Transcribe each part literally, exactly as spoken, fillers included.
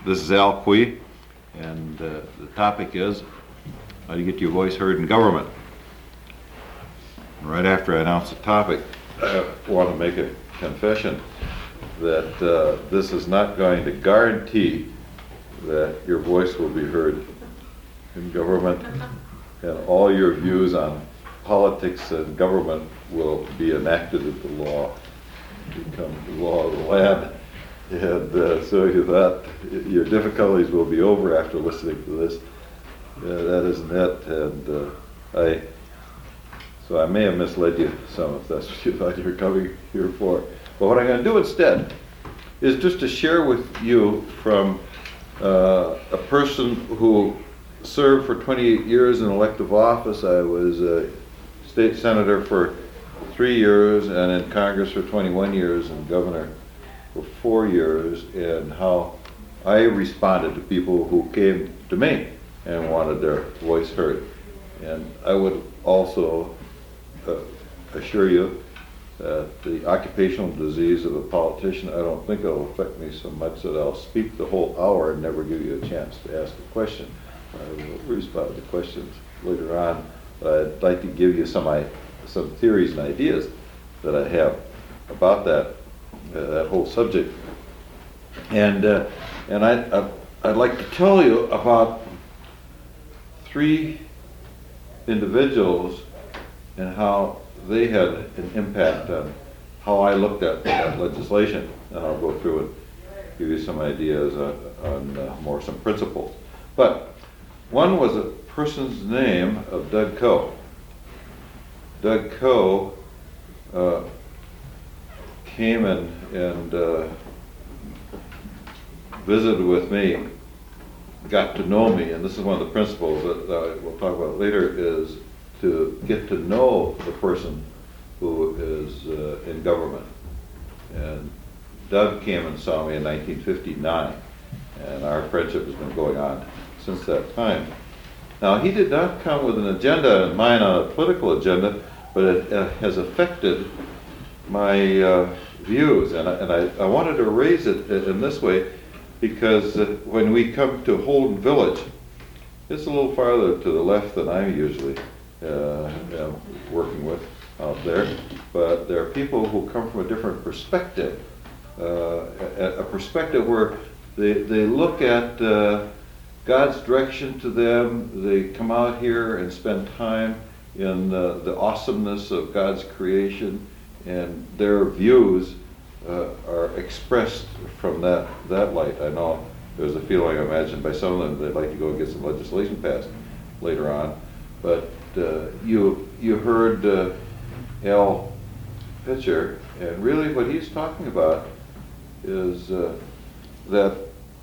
This is Al Quee, and uh, the topic is how do you get your voice heard in government. Right after I announce the topic, I want to make a confession that uh, this is not going to guarantee that your voice will be heard in government, and all your views on politics and government will be enacted into law, become the law of the land. And uh, so you thought your difficulties will be over after listening to this. Uh, that isn't it. And uh, I, so I may have misled you some if that's what you thought you were coming here for. But what I'm going to do instead is just to share with you from uh, a person who served for twenty-eight years in elective office. I was a state senator for three years and in Congress for twenty-one years and governor for four years, and how I responded to people who came to me and wanted their voice heard. And I would also uh, assure you that the occupational disease of a politician, I don't think it'll affect me so much that I'll speak the whole hour and never give you a chance to ask a question. I will respond to questions later on, but I'd like to give you some, I, some theories and ideas that I have about that. Uh, that whole subject, and uh, and I, I I'd like to tell you about three individuals and how they had an impact on how I looked at that legislation, and I'll go through and give you some ideas on, on uh, more some principles. But one was a person's name of Doug Coe. Doug Coe uh, came and, and uh, visited with me, got to know me, and this is one of the principles that, that we'll talk about later, is to get to know the person who is uh, in government. And Doug came and saw me in nineteen fifty-nine, and our friendship has been going on since that time. Now, he did not come with an agenda in mind on a political agenda, but it uh, has affected my uh, views, and, I, and I, I wanted to raise it in this way because uh, when we come to Holden Village, it's a little farther to the left than I'm usually uh, am working with out there, but there are people who come from a different perspective, uh, a, a perspective where they, they look at uh, God's direction to them. They come out here and spend time in uh, the awesomeness of God's creation, and their views uh, are expressed from that, that light. I know there's a feeling, I imagine, by some of them they'd like to go and get some legislation passed later on. But uh, you you heard uh, Al Pitcher, and really what he's talking about is uh, that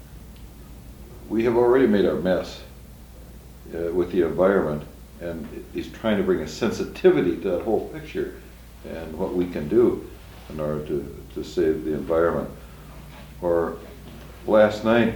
we have already made our mess uh, with the environment, and he's trying to bring a sensitivity to that whole picture and what we can do in order to, to save the environment. Or last night,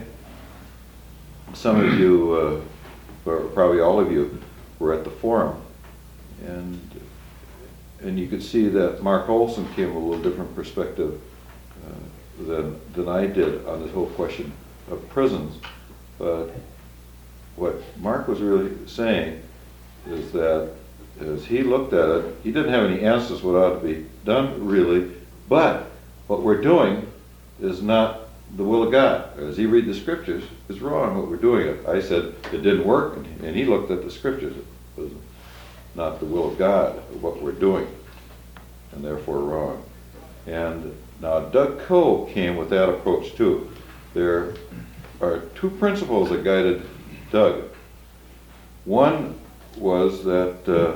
some of you, uh, or probably all of you, were at the forum, and and you could see that Mark Olson came with a little different perspective uh, than than I did on this whole question of prisons. But what Mark was really saying is that as he looked at it, he didn't have any answers what ought to be done, really, but what we're doing is not the will of God. As he read the scriptures, it's wrong what we're doing. I said it didn't work, and he looked at the scriptures. It was not the will of God, what we're doing, and therefore wrong. And now Doug Coe came with that approach too. There are two principles that guided Doug. One was that uh,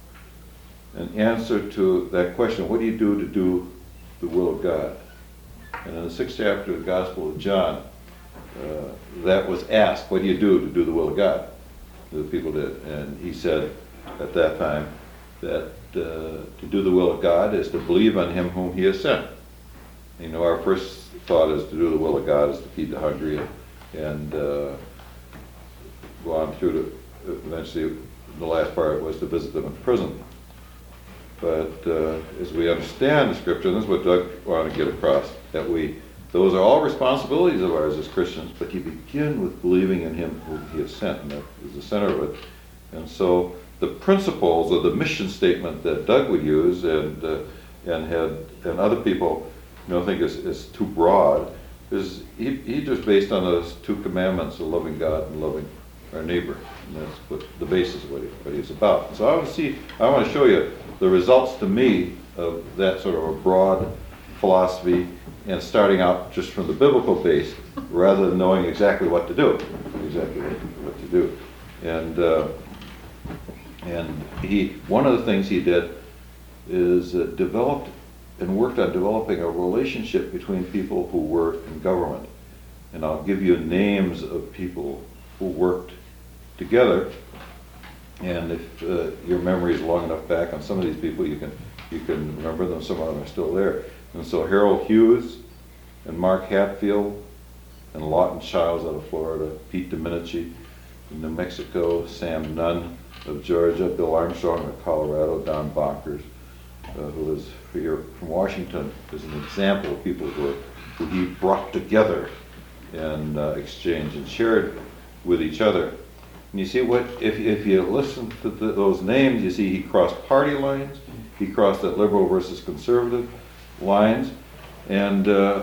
an answer to that question, what do you do to do the will of God? And in the sixth chapter of the Gospel of John, uh, that was asked, what do you do to do the will of God? The people did. And he said at that time that uh, to do the will of God is to believe on him whom he has sent. You know, our first thought is to do the will of God is to feed the hungry and, and uh, go on through to eventually the last part was to visit them in prison. But uh, as we understand the scripture, and this is what Doug wanted to get across, that we Those are all responsibilities of ours as Christians, but you begin with believing in Him who He has sent, and that is the center of it. And so the principles of the mission statement that Doug would use, and uh, and had and other people, you know, think is, is too broad, is he, he just based on those two commandments of loving God and loving our neighbor, and that's what the basis of what, he, what he's about. So I want to see, I want to show you the results to me of that sort of a broad philosophy, and starting out just from the biblical base, rather than knowing exactly what to do, exactly what, what to do. And uh, and he, one of the things he did is uh, developed and worked on developing a relationship between people who were in government. And I'll give you names of people who worked together. And if uh, your memory is long enough back on some of these people, you can you can remember them. Some of them are still there. And so Harold Hughes and Mark Hatfield and Lawton Childs out of Florida, Pete Dominici in New Mexico, Sam Nunn of Georgia, Bill Armstrong of Colorado, Don Bonkers, uh, who is here from Washington, is an example of people who, are, who he brought together and uh, exchanged and shared with each other. And you see what, if, if you listen to the, those names, you see he crossed party lines, he crossed that liberal versus conservative lines, and uh,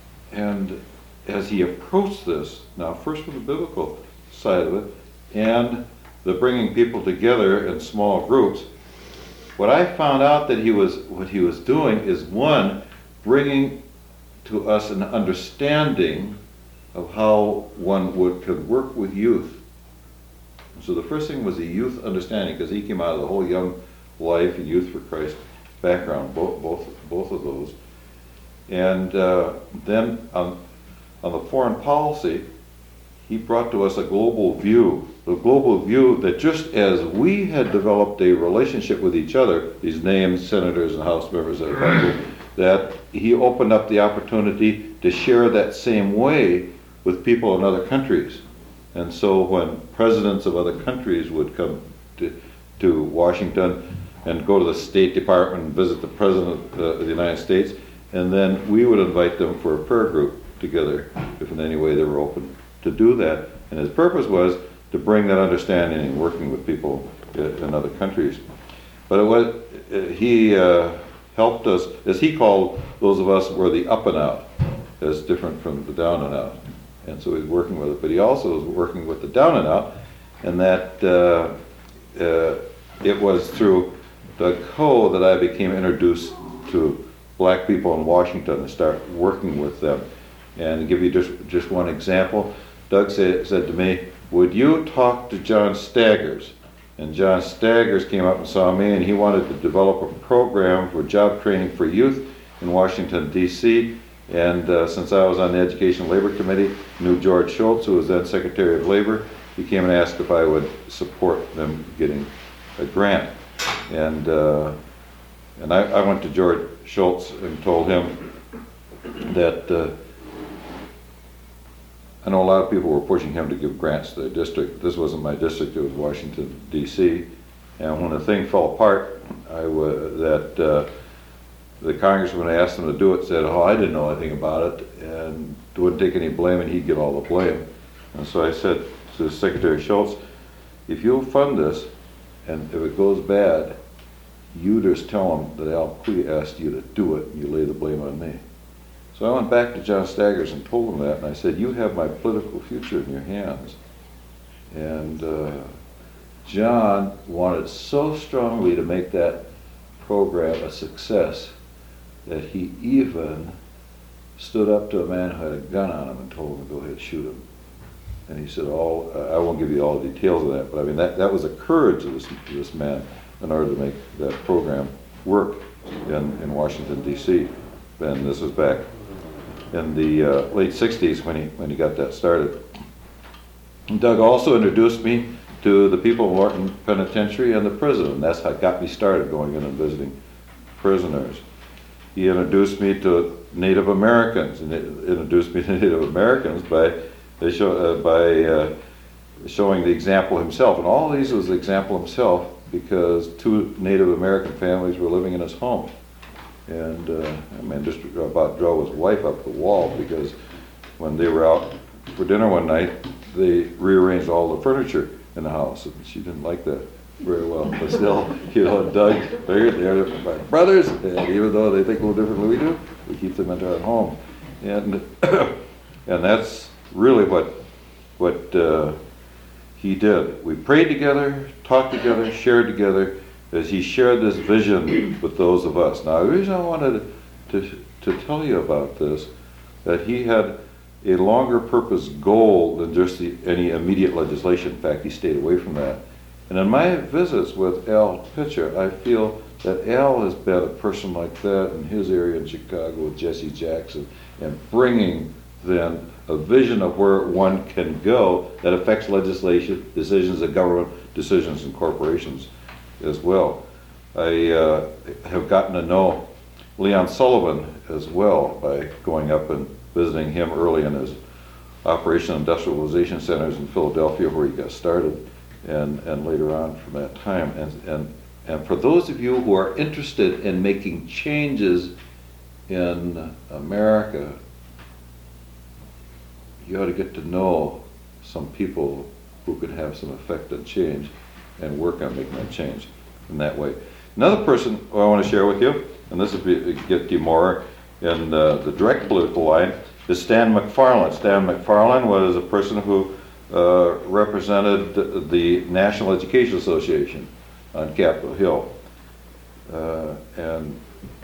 and as he approached this, now first from the biblical side of it, and the bringing people together in small groups, what I found out that he was, what he was doing is, one, bringing to us an understanding of how one would could work with youth. So the first thing was the youth understanding, because he came out of the whole Young Life and Youth for Christ background, both both both of those. And uh, then on, on the foreign policy, he brought to us a global view, the global view that just as we had developed a relationship with each other, these named senators and House members, that he opened up the opportunity to share that same way with people in other countries. And so when presidents of other countries would come to, to Washington and go to the State Department and visit the President of the United States, and then we would invite them for a prayer group together, if in any way they were open to do that. And his purpose was to bring that understanding and working with people in other countries. But it was, he uh, helped us, as he called those of us who were the up and out, as different from the down and out. And so he was working with it. But he also was working with the down and out, and that uh, uh, it was through Doug Coe that I became introduced to black people in Washington and start working with them. And to give you just, just one example, Doug say, said to me, would you talk to John Staggers? And John Staggers came up and saw me, and he wanted to develop a program for job training for youth in Washington, D C And uh, since I was on the Education and Labor Committee, knew George Shultz, who was then Secretary of Labor. He came and asked if I would support them getting a grant. And uh, and I, I went to George Shultz and told him that uh, I know a lot of people were pushing him to give grants to their district. This wasn't my district, it was Washington, D C And when the thing fell apart, I w- that uh, the congressman asked him to do it, said, oh, I didn't know anything about it, and wouldn't take any blame, and he'd get all the blame. And so I said to Secretary Shultz, if you'll fund this, and if it goes bad, you just tell them that Al Quia asked you to do it, and you lay the blame on me. So I went back to John Staggers and told him that, and I said, you have my political future in your hands. And uh, John wanted so strongly to make that program a success that he even stood up to a man who had a gun on him and told him to go ahead and shoot him. And he said, all, uh, I won't give you all the details of that, but I mean, that, that was the courage of this, this man in order to make that program work in, in Washington, D C And this was back in the uh, late sixties when he, when he got that started. And Doug also introduced me to the people of Lorton Penitentiary and the prison, and that's how got me started going in and visiting prisoners. He introduced me to Native Americans, and introduced me to Native Americans by They show, uh, by uh, showing the example himself. And all these was the example himself, because two Native American families were living in his home. And uh, I mean, just about drove his wife up the wall, because when they were out for dinner one night, they rearranged all the furniture in the house, and she didn't like that very well. But still, you know, Doug, they're, they're my brothers, and even though they think a little differently we do, we keep them in our home. And and that's really what what uh, he did. We prayed together, talked together, shared together, as he shared this vision with those of us. Now, the reason I wanted to, to tell you about this, that he had a longer purpose goal than just the, any immediate legislation. In fact, he stayed away from that. And in my visits with Al Pitcher, I feel that Al has been a person like that in his area in Chicago with Jesse Jackson, and bringing then a vision of where one can go that affects legislation, decisions of government, decisions in corporations as well. I uh, have gotten to know Leon Sullivan as well by going up and visiting him early in his Operation Industrialization Centers in Philadelphia, where he got started, and, and later on from that time. And, and, and for those of you who are interested in making changes in America, you ought to get to know some people who could have some effect on change and work on making that change in that way. Another person who I want to share with you, and this will be, get you more in uh, the direct political line, is Stan McFarland. Stan McFarland was a person who uh, represented the, the National Education Association on Capitol Hill. Uh, and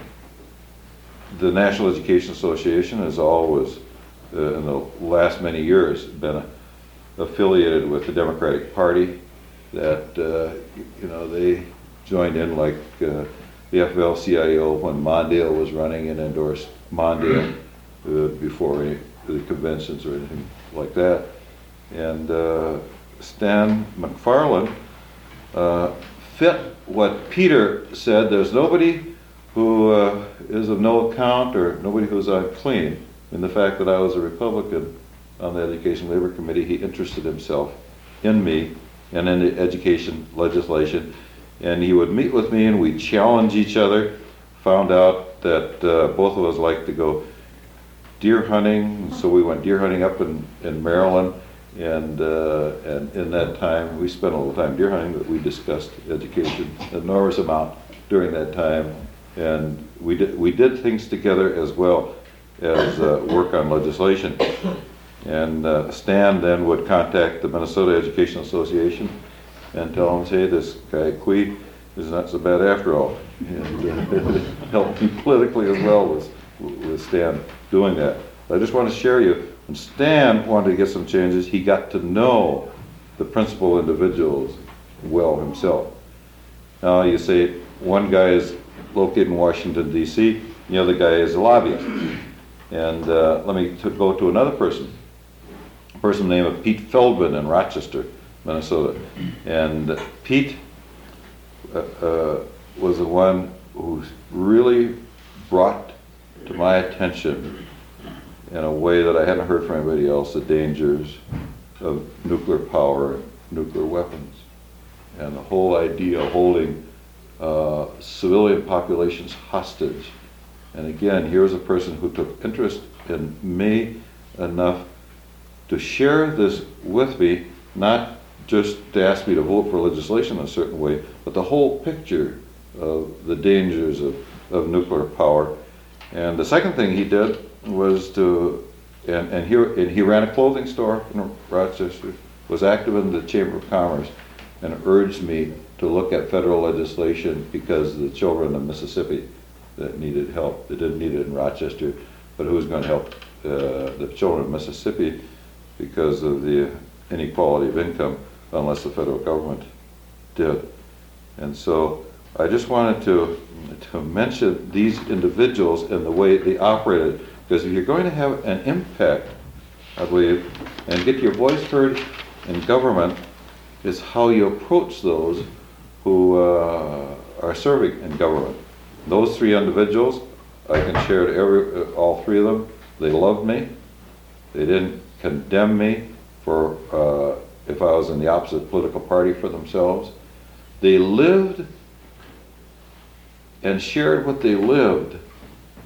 the National Education Association has always, uh, in the last many years, been affiliated with the Democratic Party. That, uh, you know, they joined in like uh, the F L C I O when Mondale was running, and endorsed Mondale uh, before any the conventions or anything like that. And uh, Stan McFarland uh, fit what Peter said. There's nobody who uh, is of no account, or nobody who's unclean. In the fact that I was a Republican on the Education Labor Committee, he interested himself in me and in the education legislation. And he would meet with me and we'd challenge each other. Found out that uh, both of us liked to go deer hunting, so we went deer hunting up in, in Maryland. And, uh, and in that time, we spent a little time deer hunting, but we discussed education an enormous amount during that time. And we did, we did things together as well as uh, work on legislation. And uh, Stan then would contact the Minnesota Education Association and tell them, hey, this guy Quee is not so bad after all. And uh, helped me politically as well with, with Stan doing that. I just want to share you, when Stan wanted to get some changes, he got to know the principal individuals well himself. Now you say one guy is located in Washington, D C, the other guy is a lobbyist. And uh, let me t- go to another person, a person named Pete Feldman in Rochester, Minnesota. And Pete uh, uh, was the one who really brought to my attention, in a way that I hadn't heard from anybody else, the dangers of nuclear power, nuclear weapons, and the whole idea of holding uh, civilian populations hostage. And again, here's a person who took interest in me enough to share this with me, not just to ask me to vote for legislation in a certain way, but the whole picture of the dangers of, of nuclear power. And the second thing he did was to, and, and, he, and he ran a clothing store in Rochester, was active in the Chamber of Commerce, and urged me to look at federal legislation because of the children of Mississippi that needed help. They didn't need it in Rochester, but who was going to help uh, the children of Mississippi because of the inequality of income, unless the federal government did. And so I just wanted to, to mention these individuals and the way they operated, because if you're going to have an impact, I believe, and get your voice heard in government, is how you approach those who uh, are serving in government. Those three individuals, I can share to every, uh, all three of them. They loved me. They didn't condemn me for uh, if I was in the opposite political party for themselves. They lived and shared what they lived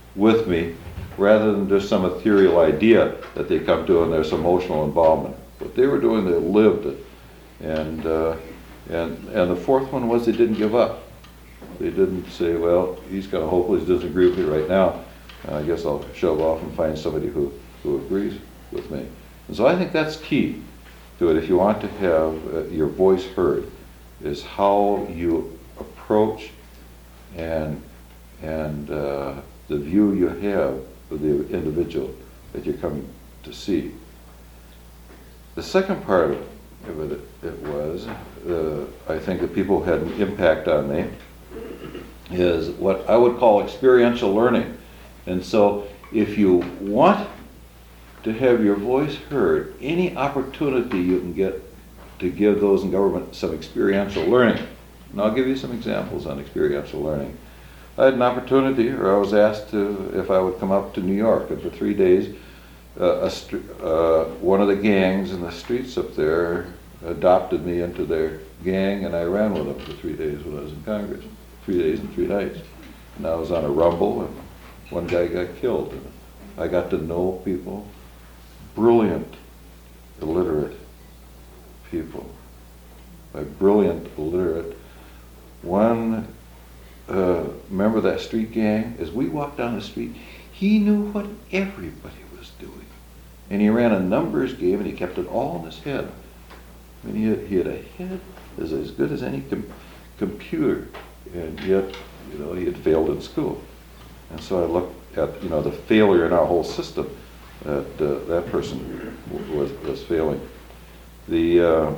with me, rather than just some ethereal idea that they come to and there's emotional involvement. What they were doing, they lived it. And, uh, and, and the fourth one was they didn't give up. They didn't say, well, he's going to hopefully disagree with me right now, and I guess I'll shove off and find somebody who, who agrees with me. And so I think that's key to it. If you want to have uh, your voice heard, is how you approach and, and uh, the view you have of the individual that you're coming to see. The second part of it, it was, uh, I think that people had an impact on me, is what I would call experiential learning. And so if you want to have your voice heard, any opportunity you can get to give those in government some experiential learning. And I'll give you some examples on experiential learning. I had an opportunity, or I was asked to, if I would come up to New York, and for three days, uh, a st- uh, one of the gangs in the streets up there adopted me into their gang, and I ran with them for three days when I was in Congress. Three days and three nights. And I was on a rumble, and one guy got killed. And I got to know people, brilliant, illiterate people. By brilliant, illiterate, one uh, member of that street gang, as we walked down the street, he knew what everybody was doing. And he ran a numbers game, and he kept it all in his head. I mean, he had, he had a head as, as good as any com- computer. And yet, you know, he had failed in school. And so I looked at, you know, the failure in our whole system that uh, that person w- was was failing. The uh,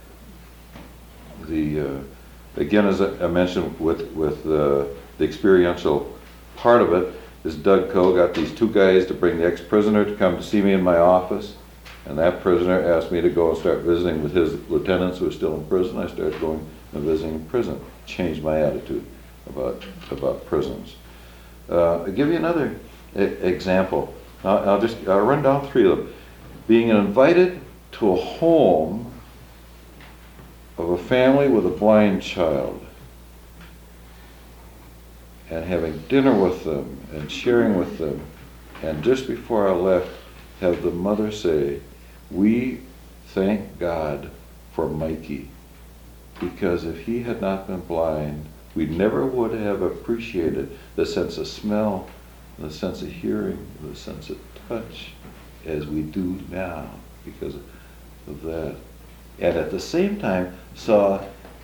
the uh, again, as I mentioned, with with uh, the experiential part of it, is Doug Coe got these two guys to bring the ex-prisoner to come to see me in my office, and that prisoner asked me to go and start visiting with his lieutenants who were still in prison. I started going and visiting in prison. Changed my attitude about about prisons. Uh, I'll give you another e- example. I'll, I'll just I'll run down three of them. Being invited to a home of a family with a blind child, and having dinner with them and sharing with them, and just before I left, have the mother say, "We thank God for Mikey. Because if he had not been blind, we never would have appreciated the sense of smell, the sense of hearing, the sense of touch, as we do now because of that." And at the same time saw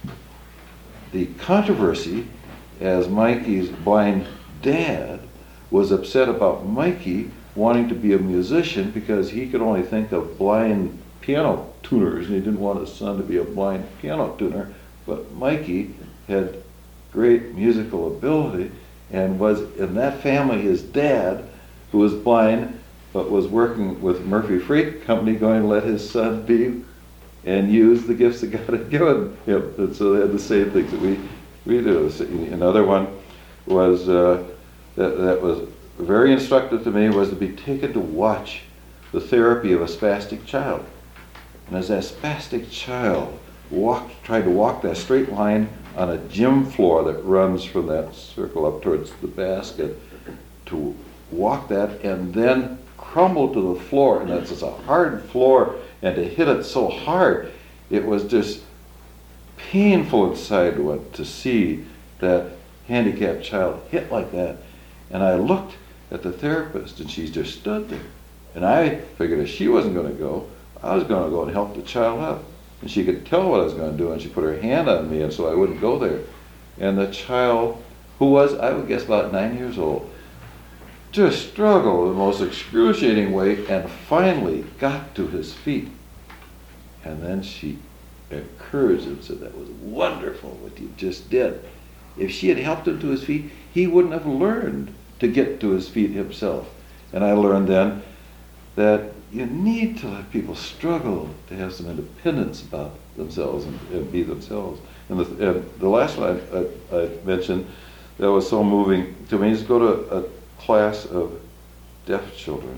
the controversy as Mikey's blind dad was upset about Mikey wanting to be a musician because he could only think of blind piano tuners, and he didn't want his son to be a blind piano tuner. But Mikey had great musical ability, and was in that family his dad, who was blind but was working with Murphy Freight Company, going to let his son be and use the gifts that God had given him. And so they had the same things that we we do. Another one was uh, that that was very instructive to me, was to be taken to watch the therapy of a spastic child. And as that spastic child walked, tried to walk that straight line on a gym floor that runs from that circle up towards the basket, to walk that and then crumble to the floor, and it's just a hard floor, and to hit it so hard, it was just painful inside to, to see that handicapped child hit like that. And I looked at the therapist, and she just stood there. And I figured if she wasn't going to go, I was going to go and help the child up. And she could tell what I was going to do, and she put her hand on me, and so I wouldn't go there. And the child, who was, I would guess, about nine years old, just struggled in the most excruciating way, and finally got to his feet. And then she encouraged him, said, "That was wonderful what you just did." If she had helped him to his feet, he wouldn't have learned to get to his feet himself. And I learned then that you need to let people struggle to have some independence about themselves and, and be themselves. And the, and the last one I, I, I mentioned that was so moving to me is go to a class of deaf children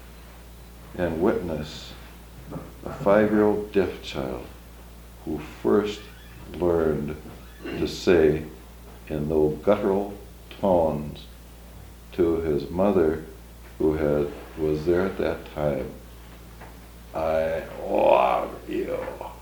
and witness a five-year-old deaf child who first learned to say in those guttural tones to his mother, who had was there at that time, I love you.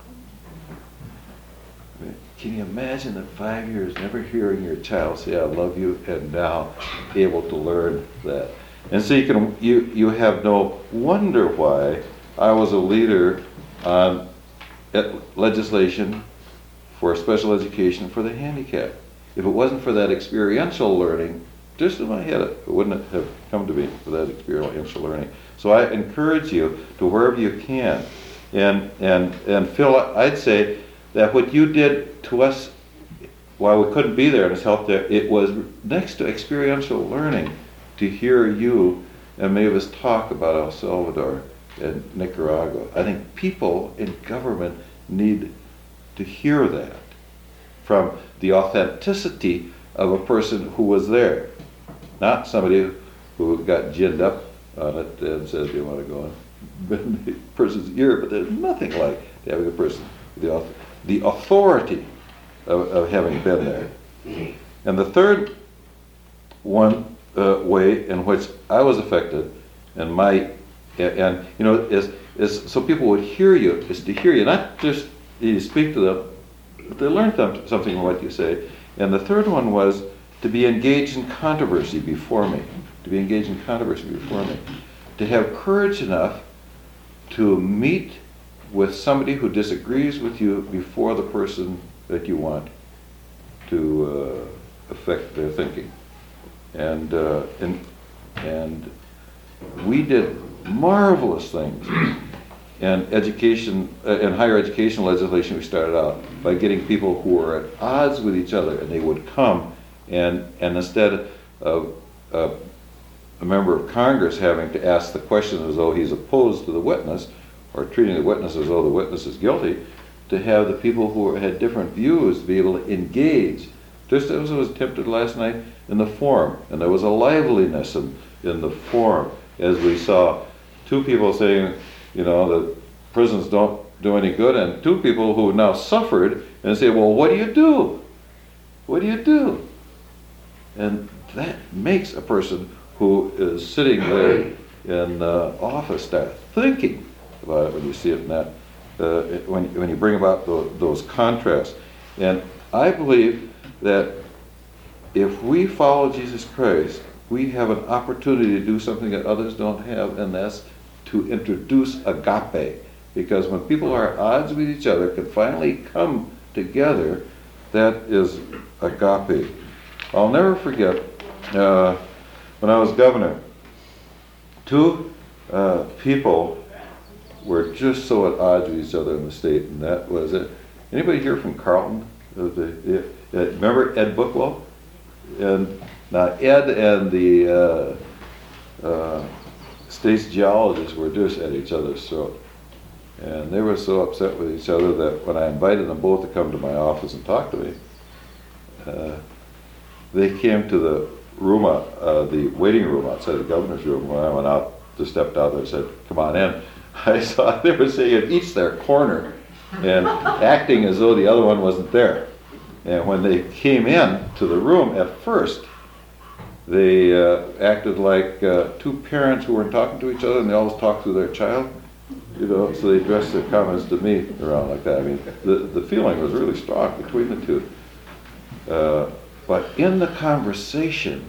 I mean, can you imagine that five years never hearing your child say I love you, and now able to learn that? And so you can you you have no wonder why I was a leader on legislation for special education for the handicapped. If it wasn't for that experiential learning, just in my head, it wouldn't have come to me for that experiential learning. So I encourage you to wherever you can. And and and Phil, I'd say that what you did to us while we couldn't be there and has helped there, it was next to experiential learning to hear you and many of us talk about El Salvador and Nicaragua. I think people in government need to hear that from the authenticity of a person who was there, not somebody who got ginned up on it and says they want to go in the person's ear, but there's nothing like having a person with the, author, the authority of, of having been there. And the third one uh, way in which I was affected, and my and, and you know is is so people would hear you, is to hear you, not just you speak to them, but they learn them, something from what you say. And the third one was to be engaged in controversy before me, to be engaged in controversy before me, to have courage enough to meet with somebody who disagrees with you before the person that you want to uh, affect their thinking. And, uh, and, and we did marvelous things. And education, uh, and higher education legislation, we started out by getting people who were at odds with each other, and they would come, and and instead of uh, a member of Congress having to ask the question as though he's opposed to the witness, or treating the witness as though the witness is guilty, to have the people who had different views be able to engage, just as was attempted last night in the forum. And there was a liveliness in, in the forum as we saw two people saying, you know, that prisons don't do any good, and two people who now suffered and say, well, what do you do? What do you do? And that makes a person who is sitting there in uh, office start thinking about it when you see it in that, uh, when, when you bring about the, those contrasts. And I believe that if we follow Jesus Christ, we have an opportunity to do something that others don't have, and that's to introduce agape. Because when people are at odds with each other can finally come together, that is agape. I'll never forget, uh, when I was governor, two uh, people were just so at odds with each other in the state, and that was it. Anybody here from Carleton? Uh, the, uh, remember Ed Bookwell? And now Ed and the uh, uh, state's geologists were just at each other's throat. And they were so upset with each other that when I invited them both to come to my office and talk to me, uh, they came to the room, uh, the waiting room outside the governor's room. When I went out, just stepped out there and said, come on in. I saw they were sitting at each their corner and acting as though the other one wasn't there. And when they came in to the room at first, they uh, acted like uh, two parents who weren't talking to each other, and they always talked to their child. You know, so they addressed their comments to me around like that. I mean, the, the feeling was really strong between the two. Uh, but in the conversation,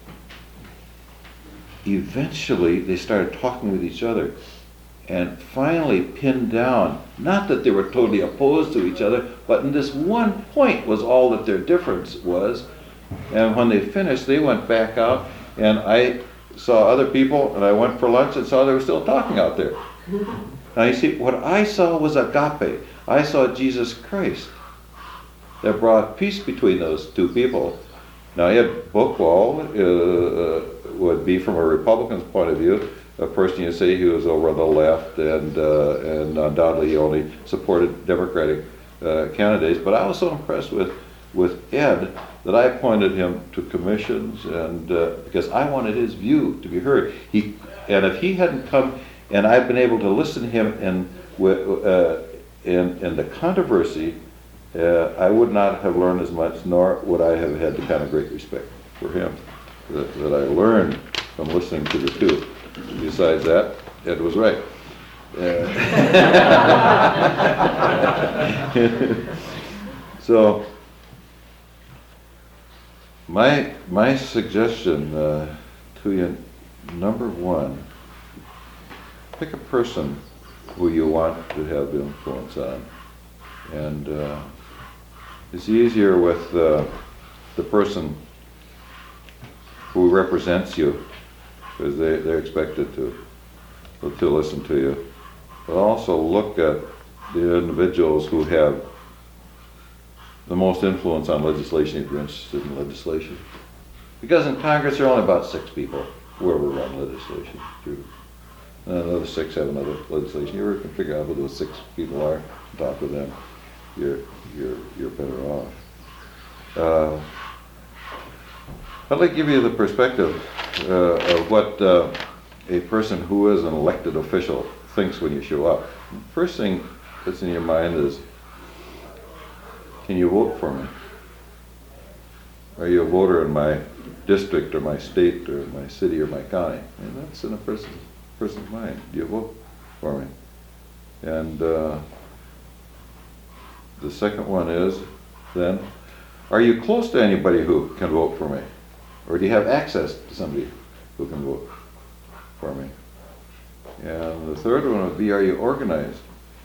eventually they started talking with each other and finally pinned down, not that they were totally opposed to each other, but in this one point was all that their difference was. And when they finished, they went back out, and I saw other people, and I went for lunch and saw they were still talking out there. Now you see, what I saw was agape. I saw Jesus Christ that brought peace between those two people. Now Ed Bookwell uh, would be, from a Republican's point of view, a person you say he was over on the left, and uh, and undoubtedly he only supported Democratic uh, candidates. But I was so impressed with with Ed that I appointed him to commissions, and uh, because I wanted his view to be heard. He and if he hadn't come, and I'd been able to listen to him in uh, in in the controversy, uh, I would not have learned as much, nor would I have had the kind of great respect for him. that, that I learned from listening to the two. Besides that, Ed was right. Uh, so, my my suggestion uh, to you, number one, pick a person who you want to have influence on, and uh, it's easier with uh, the person who represents you, because they, they're expected to to listen to you. But also look at the individuals who have the most influence on legislation if you're interested in legislation. Because in Congress there are only about six people who ever run legislation through. And another six have another legislation. You ever can figure out who those six people are, talk with them, you're you're you're better off. Uh, I'd like to give you the perspective uh, of what uh, a person who is an elected official thinks when you show up. First thing that's in your mind is, can you vote for me? Are you a voter in my district or my state or my city or my county? And that's in a person's, person's mind. Do you vote for me? And uh, the second one is, then, are you close to anybody who can vote for me? Or do you have access to somebody who can vote for me? And the third one would be, are you organized?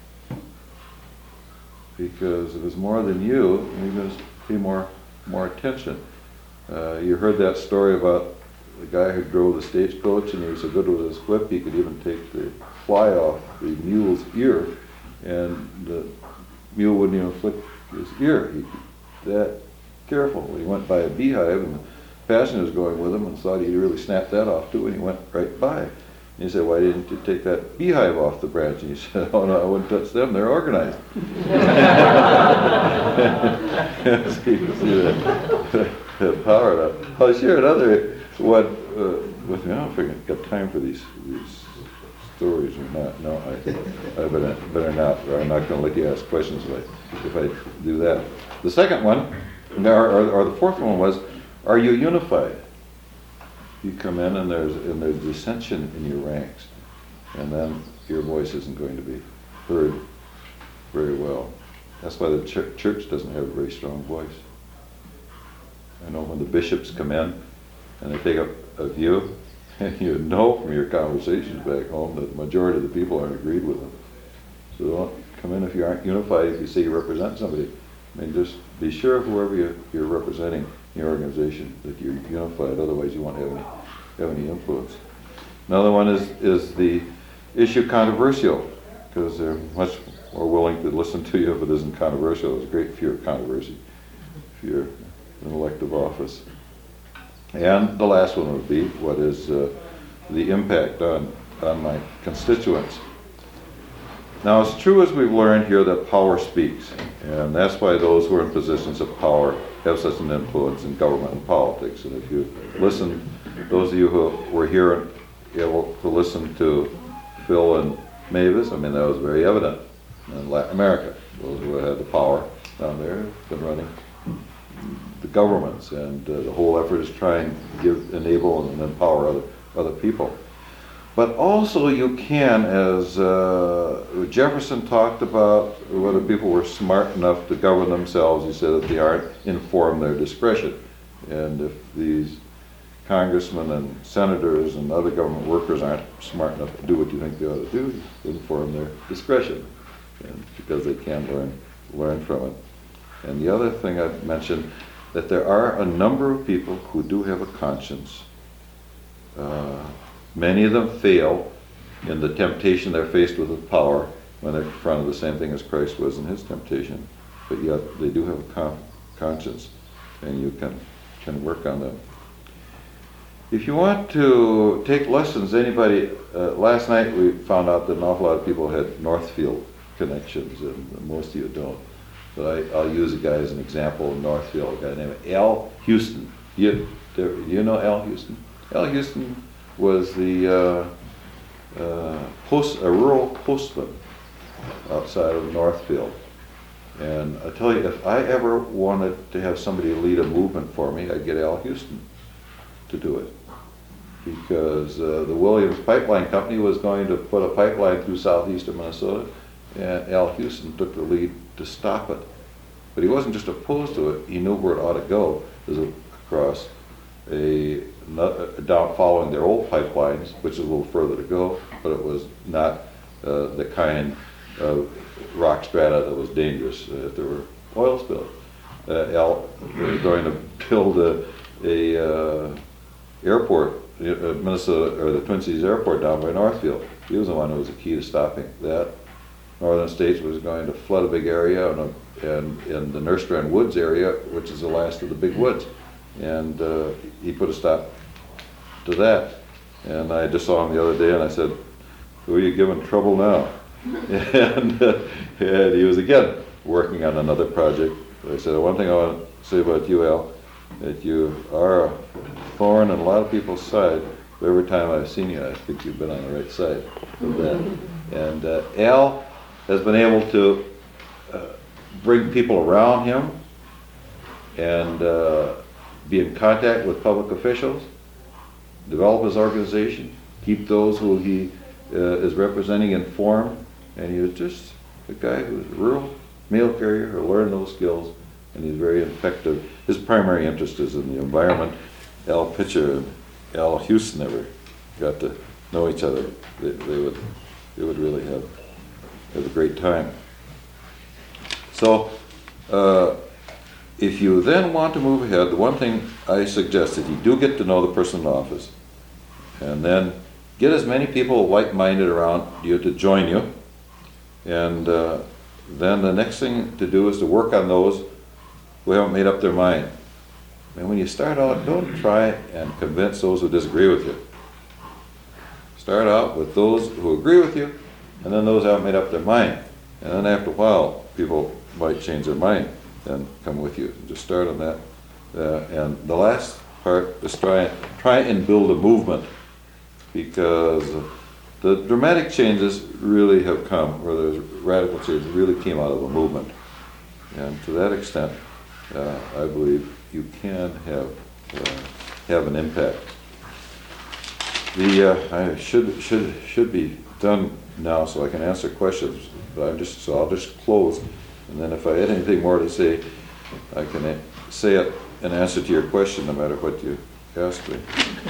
Because if it's more than you, you're going to pay more more attention. Uh, you heard that story about the guy who drove the stagecoach, and he was so good with his whip he could even take the fly off the mule's ear, and the mule wouldn't even flick his ear. He, that careful. He went by a beehive, and the passenger was going with him and thought he'd really snap that off too, and he went right by. And he said, why didn't you take that beehive off the branch? And he said, oh no, I wouldn't touch them, they're organized. see, see that, that power up. I'll share another one uh, with you. I don't know if I got time for these these stories or not. No, I, I better, better not, or I'm not going to let you ask questions if I, if I do that. The second one, or, or, or the fourth one was, are you unified? You come in and there's and there's dissension in your ranks, and then your voice isn't going to be heard very well. That's why the ch- church doesn't have a very strong voice. I know when the bishops come in and they take up a view, and you know from your conversations back home that the majority of the people aren't agreed with them. So don't come in if you aren't unified. If you say you represent somebody, I mean, just be sure whoever you, you're representing in your organization that you're unified. Otherwise, you won't have any have any influence. Another one is is the issue controversial, because they're much more willing to listen to you if it isn't controversial. There's a great fear of controversy if you're in an elective office. And the last one would be, what is uh, the impact on on my constituents? Now, it's true, as we've learned here, that power speaks, and that's why those who are in positions of power have such an influence in government and politics. And if you listen, those of you who were here able to listen to Phil and Mavis, I mean, that was very evident in Latin America. Those who had the power down there have been running the governments, and uh, the whole effort is trying to give, enable and empower other, other people. But also you can, as uh, Jefferson talked about, whether people were smart enough to govern themselves. He said that they aren't informed their discretion. And if these congressmen and senators and other government workers aren't smart enough to do what you think they ought to do, inform their discretion, and because they can learn learn from it. And the other thing I've mentioned, that there are a number of people who do have a conscience. Uh, Many of them fail in the temptation they're faced with of power when they're confronted with the same thing as Christ was in his temptation, but yet they do have a con- conscience, and you can can work on them. If you want to take lessons, anybody, uh, last night we found out that an awful lot of people had Northfield connections, and most of you don't. But I, I'll use a guy as an example in Northfield, a guy named Al Houston. You, do you know Al Houston? Al Houston was the uh, uh, post, a rural postman outside of Northfield. And I tell you, if I ever wanted to have somebody lead a movement for me, I'd get Al Houston. to do it. Because uh, the Williams Pipeline Company was going to put a pipeline through southeastern Minnesota, and Al Houston took the lead to stop it. But he wasn't just opposed to it, he knew where it ought to go. It was across a, down following their old pipelines, which is a little further to go, but it was not uh, the kind of rock strata that was dangerous uh, if there were oil spills. Uh, Al was going to build a, a uh, airport, uh, Minnesota, or the Twin Cities Airport down by Northfield. He was the one who was the key to stopping that. Northern States was going to flood a big area, and, a, and in the Nerstrand Woods area, which is the last of the big woods. And uh, he put a stop to that. And I just saw him the other day, and I said, "Who are you giving trouble now?" and, uh, and he was again working on another project. I said, "One thing I want to say about you, Al, that you are a thorn in a lot of people's side. But every time I've seen you, I think you've been on the right side of that." And uh, Al has been able to uh, bring people around him and uh, be in contact with public officials, develop his organization, keep those who he uh, is representing informed, and he was just a guy who was a rural mail carrier who learned those skills, and he's very effective. His primary interest is in the environment. Al Pitcher and Al Houston never got to know each other. They, they would they would really have, have a great time. So uh, if you then want to move ahead, the one thing I suggest is you do get to know the person in office, and then get as many people like-minded around you to join you, and uh, then the next thing to do is to work on those who haven't made up their mind. And when you start out, don't try and convince those who disagree with you. Start out with those who agree with you, and then those who haven't made up their mind. And then after a while, people might change their mind and come with you. Just start on that. Uh, and the last part is try, try and build a movement, because the dramatic changes really have come, or the radical changes really came out of a movement. And to that extent, uh, I believe you can have uh, have an impact. The uh, I should should should be done now, so I can answer questions. But I'm just so I'll just close, and then if I had anything more to say, I can a- say it in answer to your question, no matter what you ask me.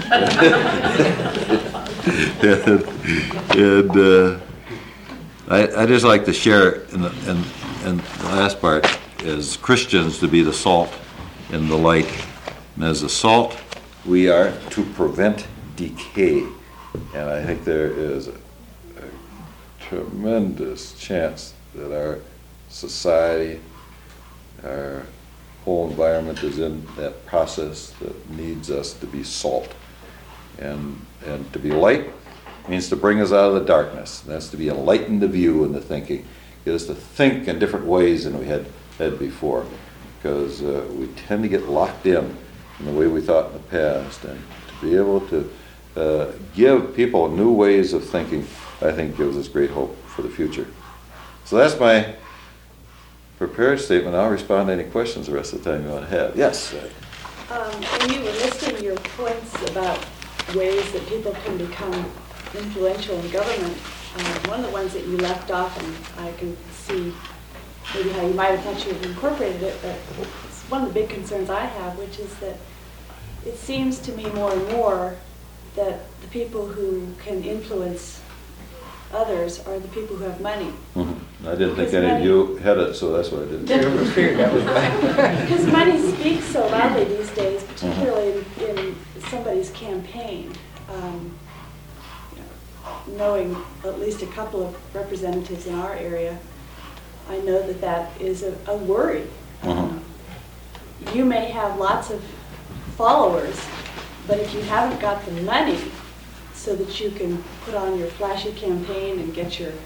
and and uh, I I just like to share in the in, in the last part is Christians to be the salt and the light. And as the salt, we are to prevent decay. And I think there is a, a tremendous chance that our society, our whole environment is in that process that needs us to be salt. And and to be light means to bring us out of the darkness. That's to be enlightened the view and the thinking. Get us to think in different ways than we had had before. Because uh, we tend to get locked in in the way we thought in the past, and to be able to uh, give people new ways of thinking, I think gives us great hope for the future. So that's my prepared statement. I'll respond to any questions the rest of the time you want to have. Yes? Um, when you were listing your points about ways that people can become influential in government, uh, one of the ones that you left off, and I can see maybe how you might have thought you had incorporated it, but it's one of the big concerns I have, which is that it seems to me more and more that the people who can influence others are the people who have money. Mm-hmm. I didn't think Because any money- of you had it, so that's what I didn't. Because money speaks so loudly these days, particularly in, in somebody's campaign. Um, you know, knowing at least a couple of representatives in our area, I know that that is a, a worry. Mhm. Um, you may have lots of followers, but if you haven't got the money so that you can put on your flashy campaign and get your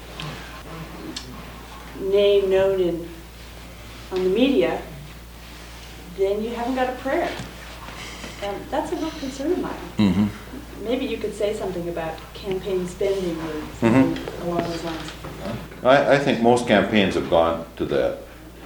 name known in on the media, then you haven't got a prayer. And that's a real concern of mine. Mm-hmm. Maybe you could say something about campaign spending or something along those lines. I, I think most campaigns have gone to that.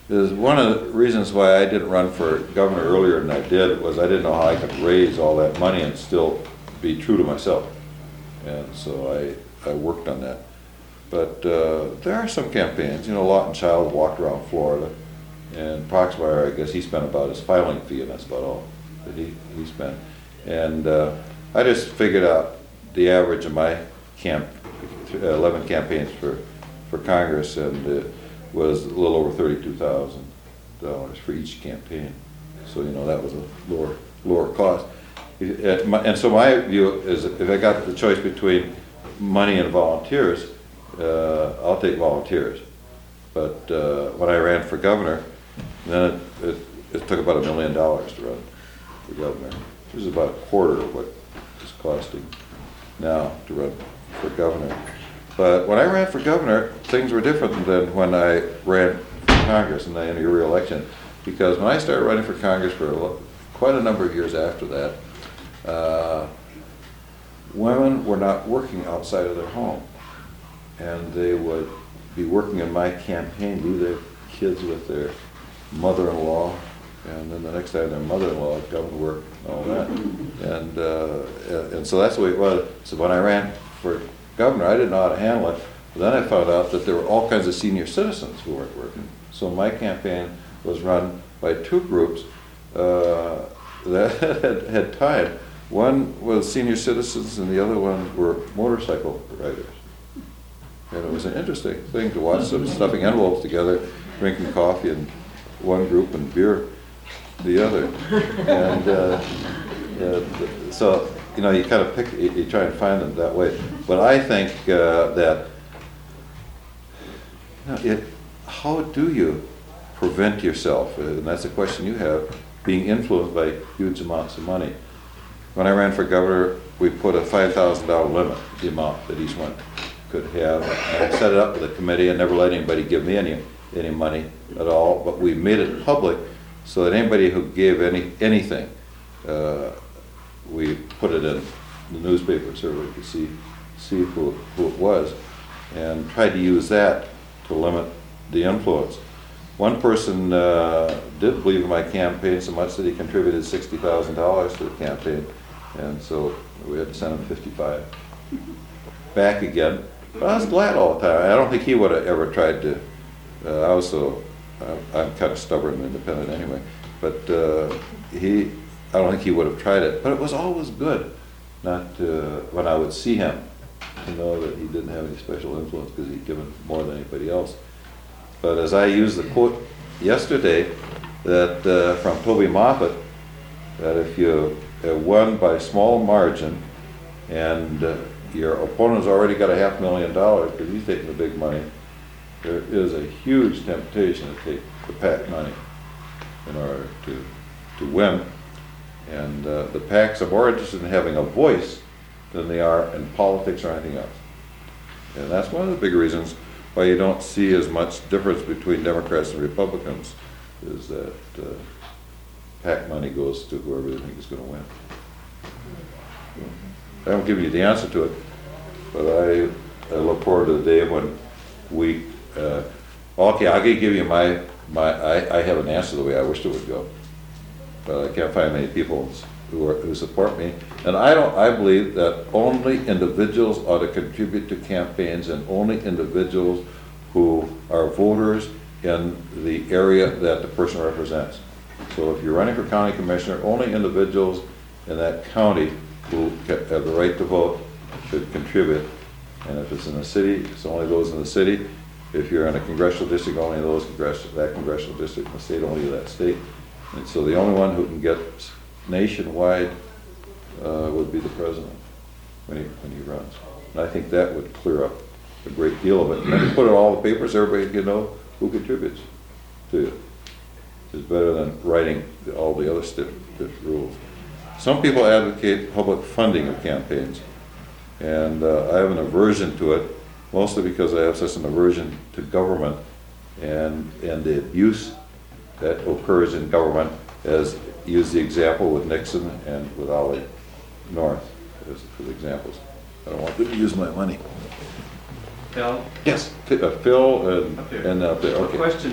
is one of the reasons why I didn't run for governor earlier than I did was I didn't know how I could raise all that money and still be true to myself. And so I, I worked on that. But uh, there are some campaigns, you know, Lawton Child walked around Florida, and Proxmire, I guess he spent about his filing fee, and that's about all that he, he spent. And uh, I just figured out the average of my camp, eleven campaigns for, for Congress, and it was a little over thirty-two thousand dollars for each campaign. So, you know, that was a lower, lower cost. And so my view is if I got the choice between money and volunteers, uh, I'll take volunteers. But uh, when I ran for governor, then it, it, it took about a million dollars to run for governor. It was about a quarter of what it's costing now to run for governor. But when I ran for governor, things were different than when I ran for Congress and then your re-election. Because when I started running for Congress for a, quite a number of years after that, uh, women were not working outside of their home. And they would be working in my campaign, leave their kids with their mother-in-law, and then the next time their mother-in-law would come to work and all that. And, uh, and so that's the way it was. So when I ran for governor, I didn't know how to handle it. But then I found out that there were all kinds of senior citizens who weren't working. So my campaign was run by two groups uh, that had, had time. One was senior citizens and the other one were motorcycle riders. And it was an interesting thing to watch them stuffing envelopes together, drinking coffee in one group and beer the other. And uh, uh, so, you know, you kind of pick, you, you try and find them that way. But I think uh, that, you know, it, how do you prevent yourself, and that's a question you have, being influenced by huge amounts of money? When I ran for governor, we put a five thousand dollar limit, the amount that each one could have. And I set it up with a committee and never let anybody give me any any money at all, but we made it public so that anybody who gave any anything, uh, we put it in the newspaper so everybody could see see who, who it was, and tried to use that to limit the influence. One person uh, did believe in my campaign so much that he contributed sixty thousand dollars to the campaign, and so we had to send him fifty-five back again. But I was glad all the time. I don't think he would have ever tried to. Uh, I was so, uh, I'm kind of stubborn and independent anyway, but uh, he, I don't think he would have tried it. But it was always good, not to, when I would see him, to know that he didn't have any special influence because he'd given more than anybody else. But as I used the quote yesterday that uh, from Toby Moffett, that if you uh, won by a small margin and uh, your opponent's already got a half million dollars because he's taking the big money, there is a huge temptation to take the PAC money in order to, to win. And uh, the PACs are more interested in having a voice than they are in politics or anything else. And that's one of the big reasons why you don't see as much difference between Democrats and Republicans, is that uh, PAC money goes to whoever they think is going to win. I haven't given you the answer to it, but I, I look forward to the day when we, uh, okay, I'll give you my, my I, I have an answer the way I wish it would go, but I can't find many people who, are, who support me. And I don't. I believe that only individuals ought to contribute to campaigns, and only individuals who are voters in the area that the person represents. So if you're running for county commissioner, only individuals in that county who have the right to vote should contribute. And if it's in the city, it's only those in the city. If you're in a congressional district, only those congressional, that congressional district. In the state, only that state. And so the only one who can get nationwide uh, would be the president when he when he runs. And I think that would clear up a great deal of it. And then you put it all the papers, everybody can know who contributes to it. It's better than writing the, all the other stiff, stiff rules. Some people advocate public funding of campaigns, and uh, I have an aversion to it, mostly because I have such an aversion to government and and the abuse that occurs in government, as use the example with Nixon and with Ollie North as for the examples. I don't want them to use my money. Phil? Yes, uh, Phil and, Up here. and up there. A Okay. question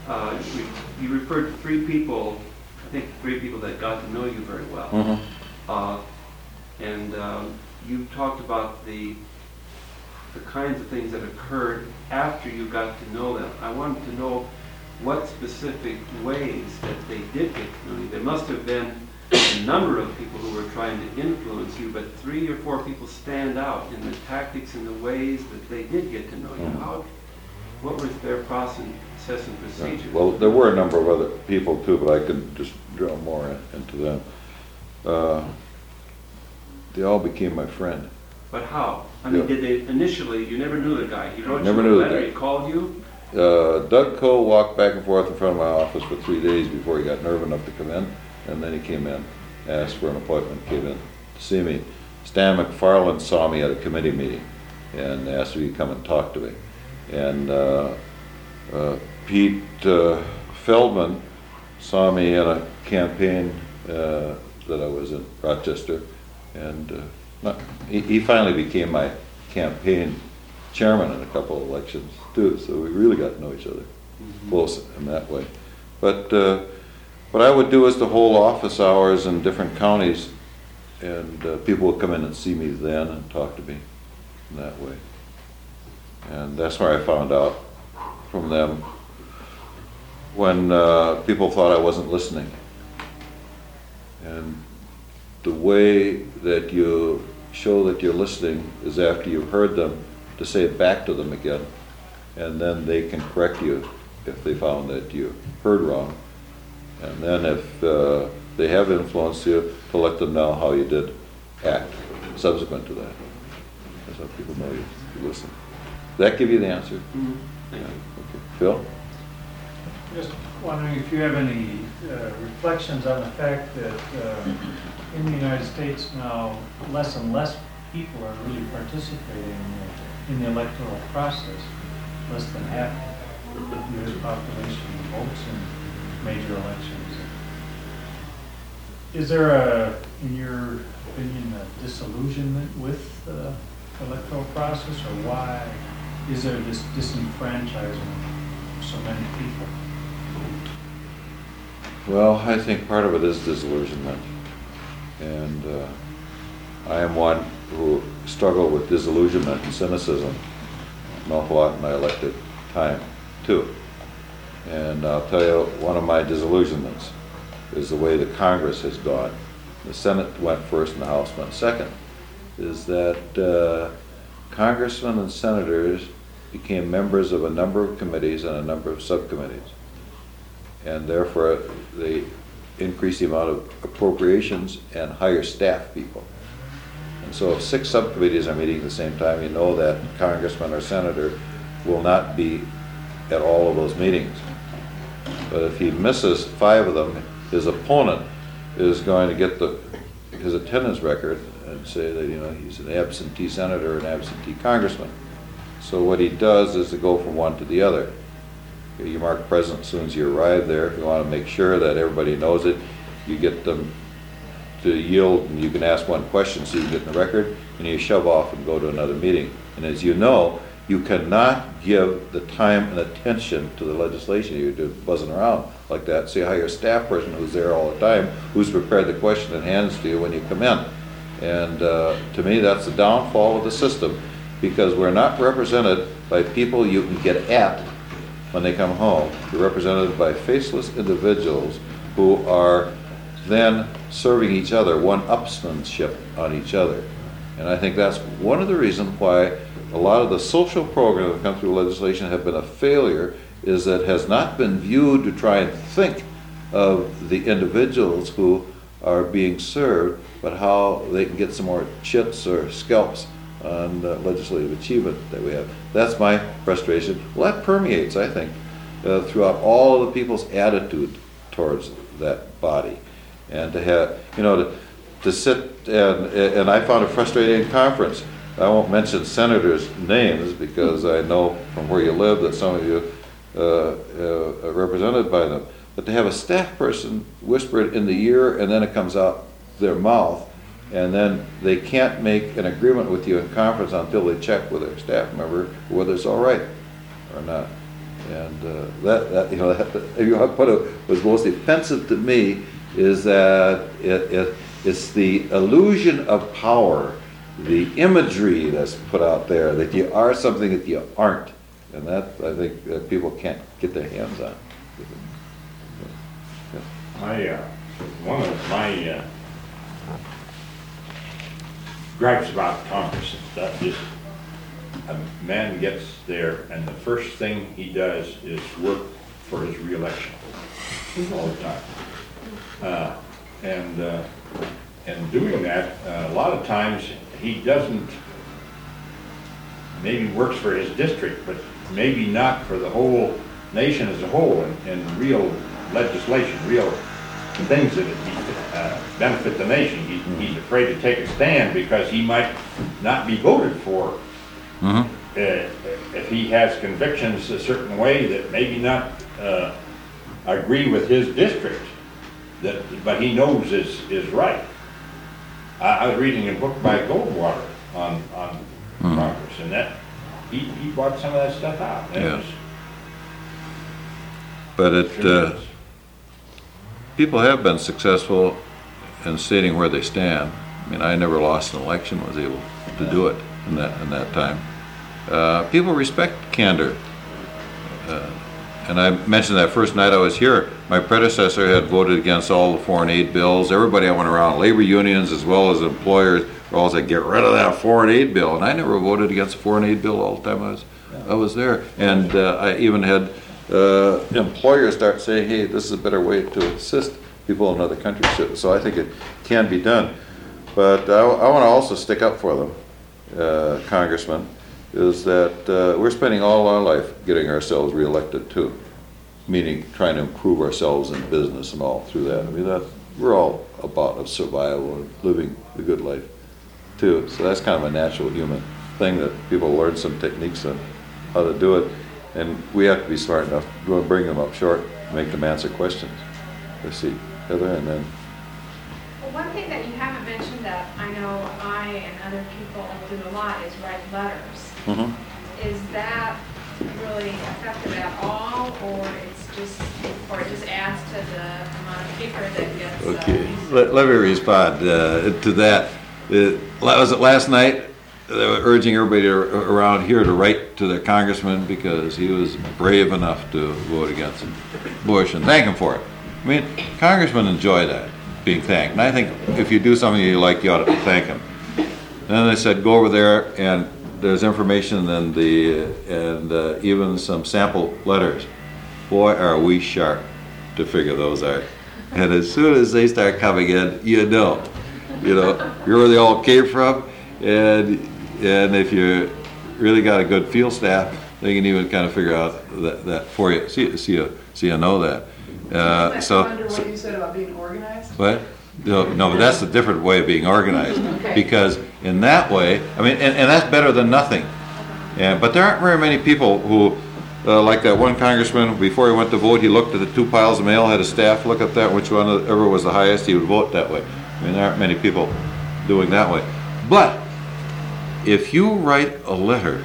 uh, you you referred to three people, I think three people that got to know you very well. Mhm. Uh, And um, you talked about the, the kinds of things that occurred after you got to know them. I wanted to know what specific ways that they did get to know you. There must have been a number of people who were trying to influence you, but three or four people stand out in the tactics and the ways that they did get to know you. Mhm. How, what was their process and procedure? Well, there were a number of other people too, but I could just drill more in- into them. Uh, They all became my friend. But how? I mean, Yeah. did they initially, you never knew the guy? He wrote Never you a knew the letter, guy. he called you? Uh, Doug Coe walked back and forth in front of my office for three days before he got nerve enough to come in, and then he came in, asked for an appointment, came in to see me. Stan McFarland saw me at a committee meeting and asked me to come and talk to me. And uh, uh, Pete uh, Feldman saw me at a campaign uh, that I was in Rochester, and uh, not, he, he finally became my campaign chairman in a couple of elections too, so we really got to know each other close in that way. But uh, what I would do is to hold office hours in different counties, and uh, people would come in and see me then and talk to me in that way. And that's where I found out from them when uh, people thought I wasn't listening. And the way that you show that you're listening is after you've heard them, to say it back to them again, and then they can correct you if they found that you heard wrong. And then if uh, they have influenced you, to let them know how you did act subsequent to that. That's how people know you, you listen. Does that give you the answer? Mhm. Thank you. Okay. Phil? Just wondering if you have any uh, reflections on the fact that uh, in the United States now, less and less people are really participating in the electoral process. Less than half of the U S population votes in major elections. Is there a, in your opinion, a disillusionment with the electoral process, or why is there this disenfranchisement of so many people? Well, I think part of it is disillusionment. And uh, I am one who struggled with disillusionment and cynicism an awful lot in my elected time, too. And I'll tell you, one of my disillusionments is the way the Congress has gone. The Senate went first and the House went second. Is that uh, congressmen and senators became members of a number of committees and a number of subcommittees. And therefore, they increase the amount of appropriations and hire staff people. And so if six subcommittees are meeting at the same time, you know that congressman or senator will not be at all of those meetings. But if he misses five of them, his opponent is going to get the his attendance record and say that, you know, he's an absentee senator or an absentee congressman. So what he does is to go from one to the other. You mark present as soon as you arrive there. If you want to make sure that everybody knows it, you get them to yield, and you can ask one question so you can get in the record, and you shove off and go to another meeting. And as you know, you cannot give the time and attention to the legislation. You're just buzzing around like that. So you hire a staff person who's there all the time, who's prepared the question and hands to you when you come in. And uh, to me, that's the downfall of the system, because we're not represented by people you can get at when they come home. You're represented by faceless individuals who are then serving each other, one-upsmanship on each other. And I think that's one of the reasons why a lot of the social programs that come through legislation have been a failure, is that it has not been viewed to try and think of the individuals who are being served, but how they can get some more chits or scalps on the legislative achievement that we have. That's my frustration. Well, that permeates, I think, uh, throughout all of the people's attitude towards that body. And to have, you know, to, to sit and, and I found it frustrating in conference. I won't mention senators' names because I know from where you live that some of you uh, uh, are represented by them. But to have a staff person whisper it in the ear and then it comes out their mouth, and then they can't make an agreement with you in conference until they check with their staff member whether it's all right or not. And uh, that, that, you know, that, if you want to put it, was most offensive to me is that it, it, it's the illusion of power, the imagery that's put out there, that you are something that you aren't. And that, I think, that people can't get their hands on. My, uh, one of my uh, gripes about Congress and stuff is a man gets there and the first thing he does is work for his reelection all the time. Uh, and, uh, and doing that, uh, a lot of times he doesn't, maybe works for his district, but maybe not for the whole nation as a whole, and, and real legislation, real things that uh, benefit the nation. He, he's afraid to take a stand because he might not be voted for. Mm-hmm. Uh, if he has convictions a certain way that maybe not uh, agree with his district, that, but he knows is, is right. I, I was reading a book by Goldwater on, on Mm. Congress, and that, he, he brought some of that stuff out. And it Yeah. was But it, uh, tremendous. people have been successful in stating where they stand. I mean, I never lost an election, was able to do it in that, in that time. Uh, people respect candor. Uh, and I mentioned that first night I was here, my predecessor had voted against all the foreign aid bills. Everybody I went around, labor unions as well as employers, were all said, get rid of that foreign aid bill. And I never voted against the foreign aid bill all the time I was, I was there. And uh, I even had uh, employers start saying, hey, this is a better way to assist people in other countries. So I think it can be done. But I, I want to also stick up for them, uh, Congressman, is that uh, we're spending all our life getting ourselves reelected too, meaning trying to improve ourselves in business and all through that. I mean, that, we're all about of survival and living a good life too. So that's kind of a natural human thing that people learn some techniques on how to do it. And we have to be smart enough to bring them up short, make them answer questions. Let's see, Heather, and then. Well, one thing that you haven't mentioned that I know I and other people do a lot is write letters. Mm-hmm. Is that really effective at all, or it's just, or it just adds to the amount of paper that gets? uh, Okay, used? let, let me respond uh, to that. Uh, was it last night? They were urging everybody to, around here to write to their congressman because he was brave enough to vote against Bush, and thank him for it. I mean, congressmen enjoy that, being thanked. And I think if you do something you like, you ought to thank him. And then they said, go over there and there's information and the and uh, even some sample letters. Boy, are we sharp to figure those out. And as soon as they start coming in, you know, you know, where they all came from, and and if you really got a good field staff, they can even kind of figure out that, that for you. See, see, you, see, you know that. Uh, I so, wonder so what you said about being organized. what? No, no, but that's a different way of being organized. Okay. Because in that way, I mean, and, and that's better than nothing. Yeah, but there aren't very many people who, uh, like that one congressman, before he went to vote, he looked at the two piles of mail, had his staff look at that, which one ever was the highest, he would vote that way. I mean, there aren't many people doing that way. But if you write a letter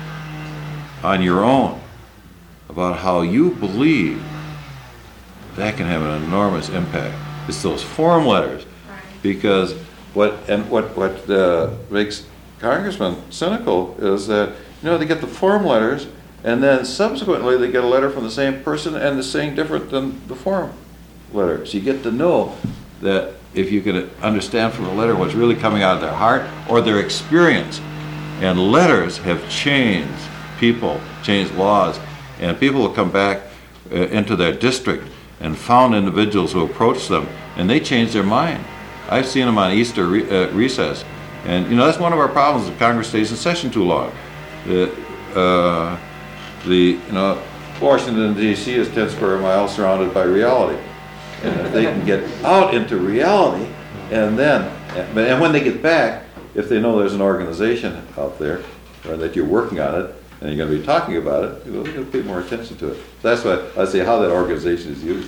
on your own about how you believe, that can have an enormous impact. It's those form letters, Right. because what and what what uh, makes congressmen cynical is that, you know, they get the form letters and then subsequently they get a letter from the same person and it's saying different than the form letter. So you get to know that if you can understand from a letter what's really coming out of their heart or their experience. And letters have changed people, changed laws, and people will come back uh, into their district and found individuals who approached them, and they changed their mind. I've seen them on Easter re- uh, recess, and you know that's one of our problems. If Congress stays in session too long, the uh, the you know Washington D C is ten square miles surrounded by reality, and if they can get out into reality, and then and, and when they get back, if they know there's an organization out there, or that you're working on it, and you're going to be talking about it, you're going to pay more attention to it. So that's what I say, how that organization is used.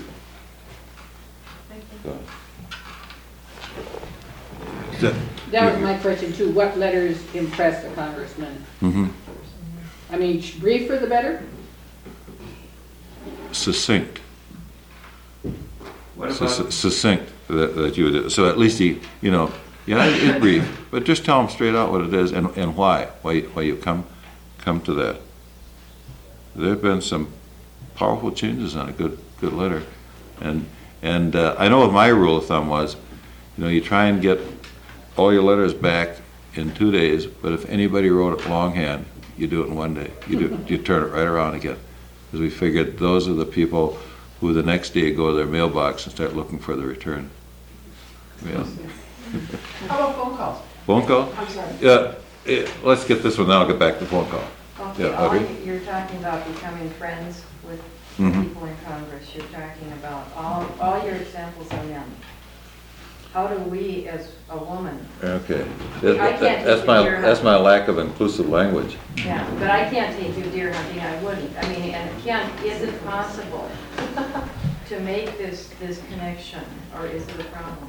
Thank you. So, so- That was my question too. What letters impress a congressman? Mhm. I mean, briefer the better? succinct. What Sus- about, Succinct, that, that you would, so at least he, you know, yeah, it's brief, but just tell him straight out what it is and, and why, why, you- why you come, come to that. There've been some powerful changes on a good, good letter. And, and uh, I know what my rule of thumb was, you know, you try and get all your letters back in two days, but if anybody wrote it longhand, you do it in one day. You do, you turn it right around again. Because we figured those are the people who the next day go to their mailbox and start looking for the return mail. How about phone calls? Phone call? I'm sorry. Yeah, eh, let's get this one, then I'll get back to phone call. Okay, Yeah, all Audrey? you- you're talking about becoming friends with Mhm. people in Congress. You're talking about all, all your examples are men. How do we, as a woman, Okay. I can't That's take my, the deer that's my lack of inclusive language. yeah, but I can't take you deer hunting, I wouldn't. I mean, and Ken, is it possible to make this, this connection, or is it a problem?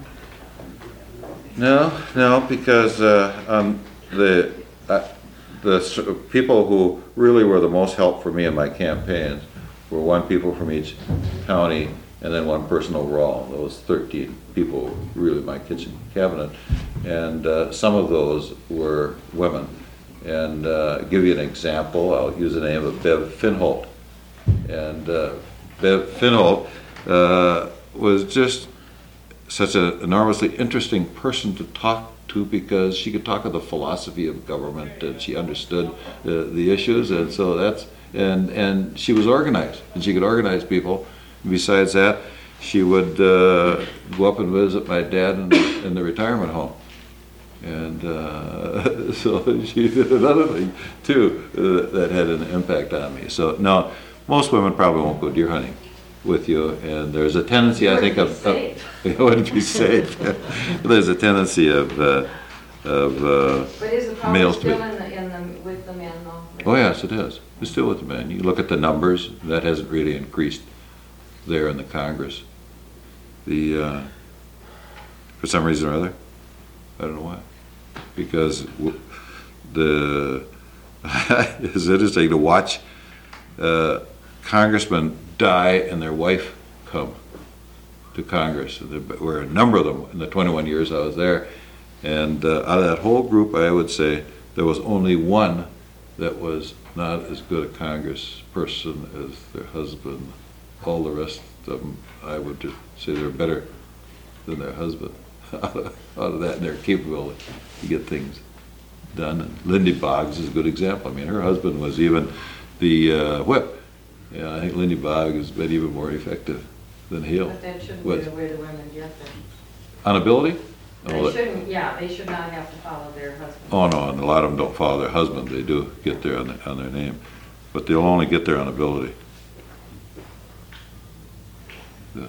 No, no, because uh, um, the, uh, the s- people who really were the most help for me in my campaigns were one people from each county and then one person overall. Those thirteen people, really my kitchen cabinet. And uh, some of those were women. And uh, give you an example, I'll use the name of Bev Finholt. And uh, Bev Finholt uh, was just such an enormously interesting person to talk to because she could talk of the philosophy of government and she understood the, the issues, and so that's and and she was organized and she could organize people. And besides that, she would uh, go up and visit my dad in, in the retirement home, and uh, so she did another thing too uh, that had an impact on me. So no, most women probably won't go deer hunting with you, and there's a tendency, I think, of, of it wouldn't be safe. There's a tendency of uh, of uh, But is the power males to still be. in the, in the, with the men though? Oh yes, it is. It's still with the men. You look at the numbers; that hasn't really increased there in the Congress. The uh, for some reason or other, I don't know why, because w- the it's interesting to watch uh, congressmen die and their wife come to Congress. There were a number of them in the twenty-one years I was there, and uh, out of that whole group, I would say there was only one that was not as good a Congress person as their husband. All the rest of them, I would just say they're better than their husband out of, out of that and their capability to get things done. And Lindy Boggs is a good example. I mean, her husband was even the uh, whip. Yeah, I think Lindy Boggs has been even more effective than Hale. But that shouldn't be was. the way the women get there. On ability? They Oh, that- shouldn't, yeah, they should not have to follow their husband. oh no, and a lot of them don't follow their husband. They do get there on, the, on their name, but they'll only get there on ability. Yeah.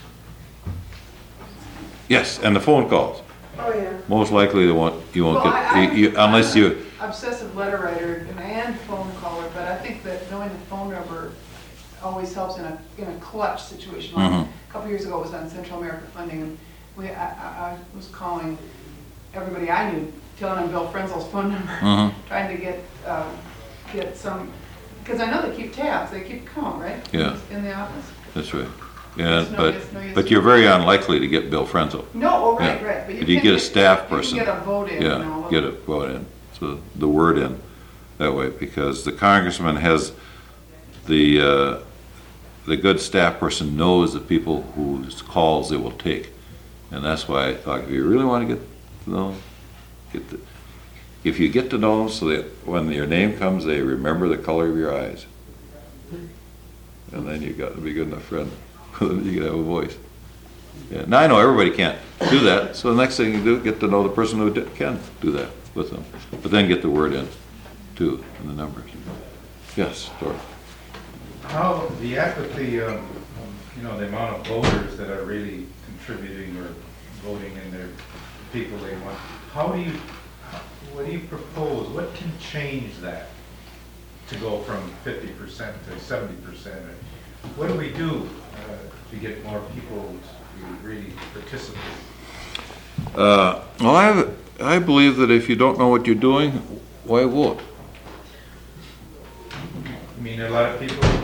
Yes, and the phone calls. Oh, yeah. Most likely they won't, you won't Well, get, I- I- you- you- unless you, Obsessive letter writer and phone caller, but I think that knowing the phone number always helps in a, in a clutch situation. Like Mhm. a couple years ago, it was on Central America Funding, and we, I, I, I was calling everybody I knew, telling them Bill Frenzel's phone number, Mhm. trying to get, uh, get some, because I know they keep tabs, they keep count, right? Yeah. In the office. that's right. Yeah, There's no but, use- no use. but you're very unlikely to get Bill Frenzel. No, oh, right, Yeah. right. But If you can get a staff person. You can get a vote in, you know. Yeah, get a vote in, so the word in that way, because the congressman has the, uh, the good staff person knows the people whose calls they will take. And that's why I thought, if you really want to get to know, get the, if you get to know them so that when your name comes, they remember the color of your eyes. And then you got to be good enough friend, you can have a voice. Yeah, now I know everybody can't do that, so the next thing you do, get to know the person who di- can do that with them. But then get the word in, too, and the numbers. Yes, Dora. How, the apathy of, you know, the amount of voters that are really contributing or voting in their people they want, how do you, what do you propose, what can change that to go from fifty percent to seventy percent? What do we do uh, to get more people to really participate? Uh, well, I, I believe that if you don't know what you're doing, why vote? I mean, a lot of people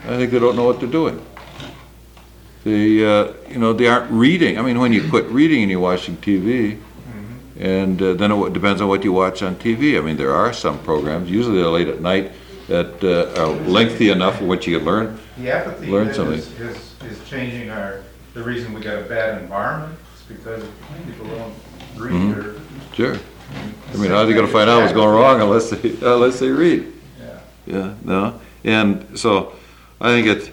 I think they don't know what they're doing. They, uh, you know, they aren't reading. I mean, when you quit reading and you're watching T V, and uh, then it depends on what you watch on T V. I mean, there are some programs, usually they're late at night, that uh, are lengthy enough for what you can learn. The apathy Learn is, something. is, is changing our, the reason we got a bad environment is because people don't read Mhm. or. Sure. I mean, how's he gonna find out what's going wrong unless they, unless they read? Yeah. Yeah, no, and so, I think it's,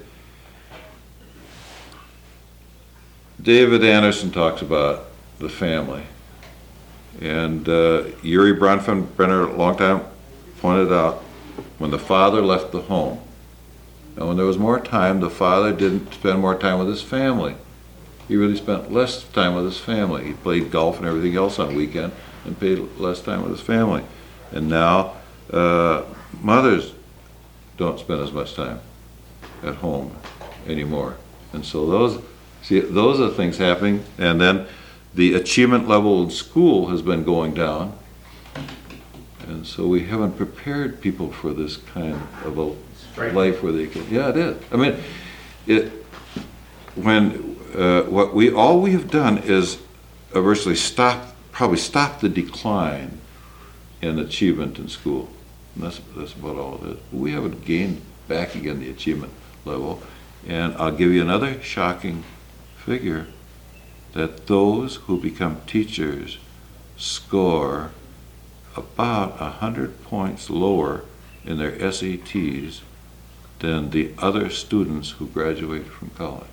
David Anderson talks about the family. And uh, Yuri Bronfenbrenner, a long time, pointed out, when the father left the home, and when there was more time, the father didn't spend more time with his family. He really spent less time with his family. He played golf and everything else on weekend and paid less time with his family. And now, uh, mothers don't spend as much time at home anymore. And so those, see, those are things happening. And then the achievement level in school has been going down. And so we haven't prepared people for this kind of a Right. life where they can, yeah, it is. I mean, it, when, uh, what we, all we have done is uh, virtually stop, probably stop the decline in achievement in school. And that's, that's about all it is. We haven't gained back again the achievement level. And I'll give you another shocking figure, that those who become teachers score about a hundred points lower in their S A Ts than the other students who graduate from college.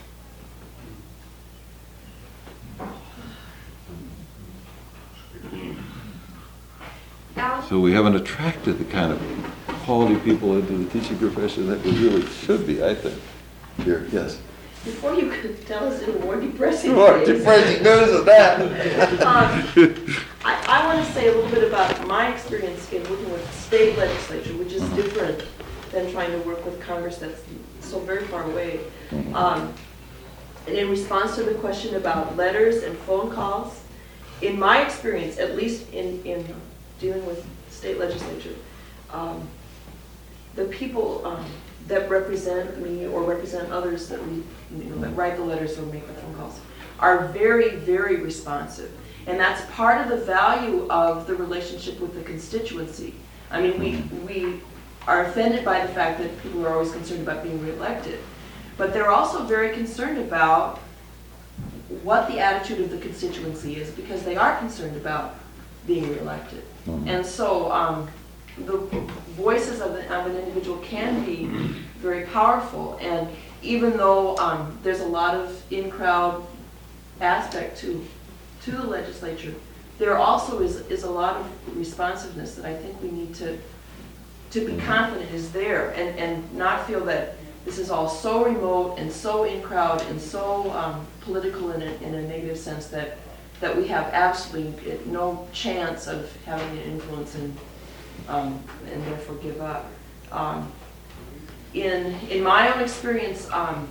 So we haven't attracted the kind of quality people into the teaching profession that we really should be, I think. Here, yes. Before you could tell us any more depressing More things. depressing news than that. um, I, I want to say a little bit about my experience in working with state legislature, which is different than trying to work with Congress that's so very far away. Um, and in response to the question about letters and phone calls, in my experience, at least in, in dealing with state legislature, um, the people um, that represent me or represent others that we, you know, that write the letters or make the phone calls are very, very responsive. And that's part of the value of the relationship with the constituency. I mean, we, we are offended by the fact that people are always concerned about being reelected, but they're also very concerned about what the attitude of the constituency is, because they are concerned about being reelected. Mm-hmm. And so um, the voices of, the, of an individual can be very powerful, and even though um, there's a lot of in-crowd aspect to to the legislature, there also is, is a lot of responsiveness that I think we need to to be confident is there, and, and not feel that this is all so remote and so in-crowd and so um, political in a, in a negative sense that, that we have absolutely no chance of having an influence and, um, and therefore give up. Um, in, in my own experience, um,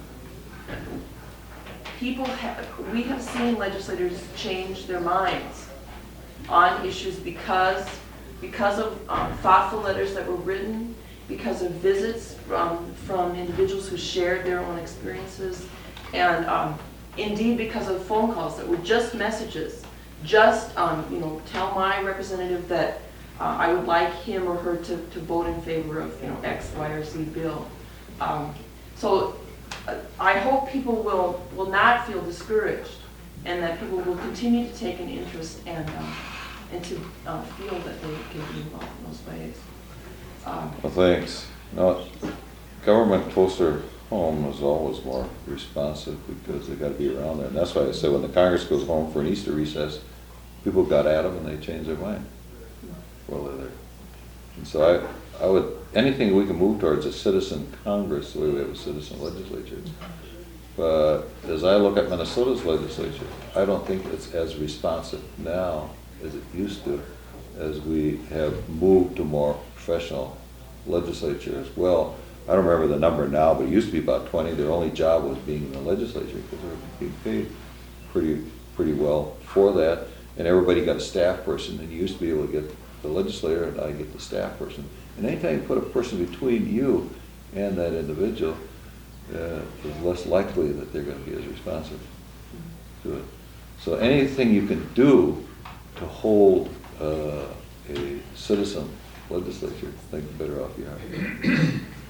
people have, we have seen legislators change their minds on issues because, because of um, thoughtful letters that were written, because of visits from, from individuals who shared their own experiences, and um, indeed because of phone calls that were just messages, just um, you know, tell my representative that uh, I would like him or her to, to vote in favor of, you know, X, Y, or Z bill. Um, so uh, I hope people will, will not feel discouraged, and that people will continue to take an interest and, um, and to uh, feel that they can be involved in those ways. Um, Well, thanks. No, government closer home is always more responsive because they got to be around there. And that's why I said when the Congress goes home for an Easter recess, people got at them and they changed their mind while they're there. And so I, I would, anything we can move towards a citizen Congress, the way we have a citizen legislature. But as I look at Minnesota's legislature, I don't think it's as responsive now as it used to, as we have moved to more professional legislature as well. I don't remember the number now, but it used to be about twenty. Their only job was being in the legislature because they were being paid pretty pretty well for that. And everybody got a staff person, and you used to be able to get the legislator, and I get the staff person. And anytime you put a person between you and that individual, uh, is less likely that they're going to be as responsive to it. So anything you can do to hold uh, a citizen legislature, I think the better off you are.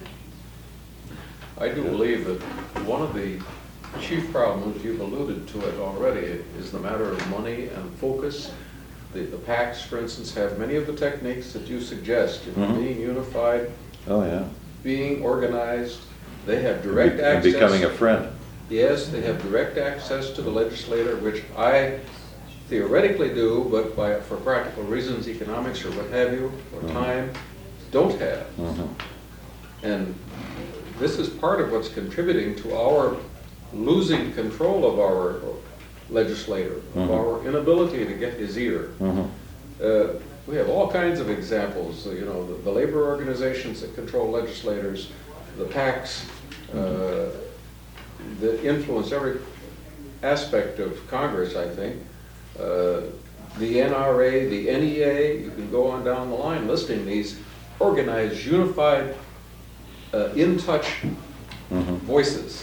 I do believe that one of the chief problems, you've alluded to it already, is the matter of money and focus. The, the PACs, for instance, have many of the techniques that you suggest, you know, Mhm. being unified, Oh, yeah. being organized. They have direct And access. becoming a friend. Yes, they have direct access to the legislator, which I theoretically do, but by, for practical reasons, economics or what have you, or Mhm. time, don't have. Mhm. And this is part of what's contributing to our losing control of our legislator, of Mhm. our inability to get his ear. Mhm. Uh, we have all kinds of examples, uh, you know, the, the labor organizations that control legislators, the PACs, uh, that influence every aspect of Congress, I think. Uh, the N R A, the N E A, you can go on down the line listing these organized, unified, uh, in-touch Mhm. voices.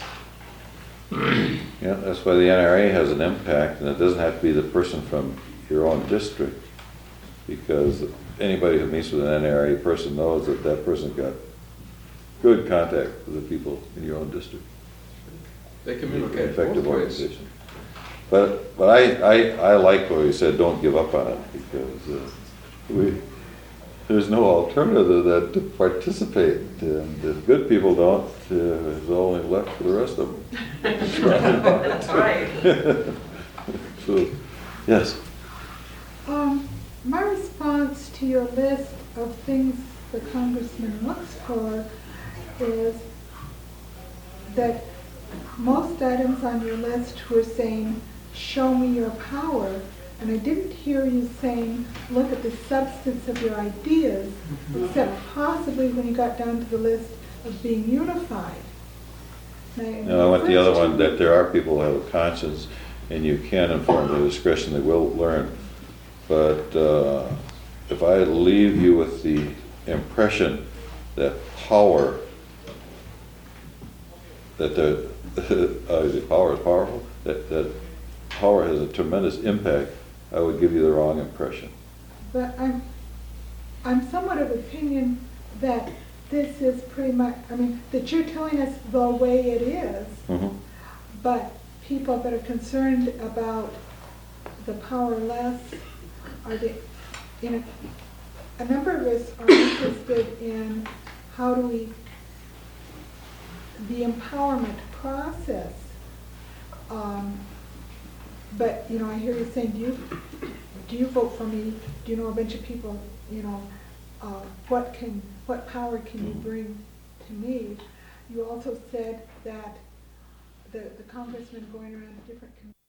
Yeah, that's why the N R A has an impact, and it doesn't have to be the person from your own district, because anybody who meets with an N R A person knows that that person's got good contact with the people in your own district. They communicate Effective both ways. organization. But, but I, I, I like what you said, don't give up on it, because uh, we, there's no alternative than to participate, and if good people don't, uh, there's only left for the rest of them. That's right. So, yes. Um, my response to your list of things the congressman looks for is that most items on your list were saying, show me your power. And I didn't hear you saying, look at the substance of your ideas, except possibly when you got down to the list of being unified. Now, No, I went the other first one, two- that there are people who have a conscience, and you can inform their discretion, they will learn. But uh, if I leave you with the impression that power, that the, uh, the power is powerful, that, that power has a tremendous impact, I would give you the wrong impression. But I'm, I'm somewhat of opinion that this is pretty much, I mean, that you're telling us the way it is, Mhm. but people that are concerned about the powerless are the, you know, a number of us are interested in how do we, the empowerment process. Um, but, you know, I hear you saying, do you, do you vote for me? Do you know a bunch of people, you know, uh, what can, what power can you bring to me? You also said that the, the congressman going around to different communities